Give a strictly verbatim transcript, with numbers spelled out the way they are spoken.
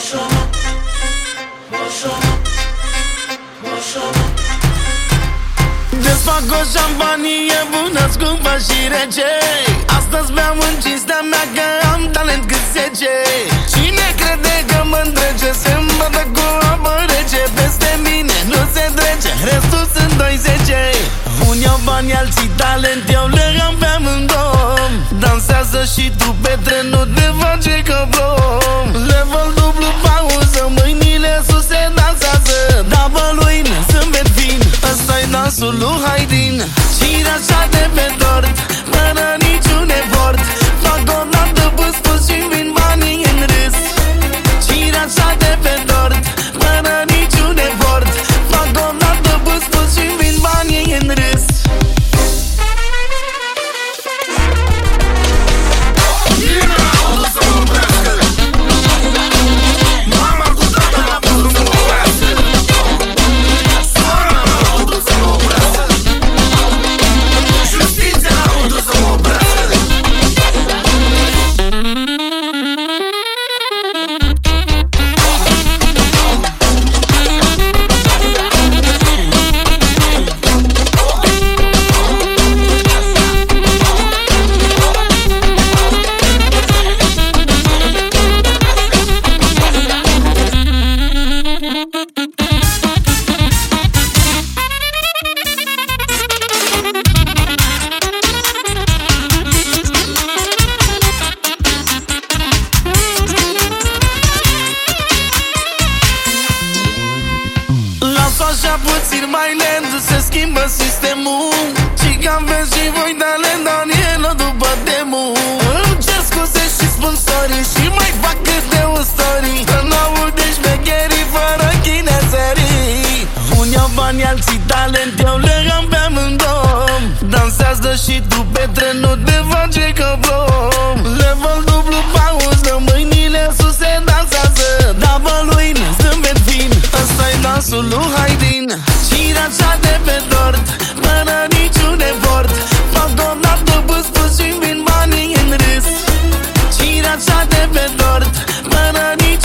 Desfac o șampanie bună, scumpă și rece. Astăzi beau în cinstea mea că am talent cât zece. Cine crede că mă întrece se îmbătă cu apă rece. Peste mine nu se trece, restul sunt doi zece. Unii au bani, alții talent, eu le am pe amândouă. Dansează și tu pe tren, nu te face coblom. Level dublu pauză, mâinile sus se dansează. Double win, zâmbet fin, ăsta-i dansul lui Haidin. Cireașa de pe tort, fără niciun efort. Fac o dată pus-pus și-mi vin banii în râs. Cireașa de pe tort, fără niciun efort. Fac o dată pus-pus și-mi vin banii în râs. Așa puțin mai lent se schimbă sistemul. Și că aveți și voi talent, Danielo după demo. Îmi cer scuze și spun sorry și mai fac câte o story. Că n-aude șmecherii fără chinețării. Unii au bani, alții talent, eu le am pe amândouă. Dansează și tu pe tren, nu te face coblom. Level dublu pauză, mâinile sus se dansează. Double win, zâmbet fin, ăsta-i dansul lui Haidin. Cireașa de pe tort, fără niciun efort. Fac o dată pus-pus și-mi vin banii în râs. Cireașa de pe tort, fără niciun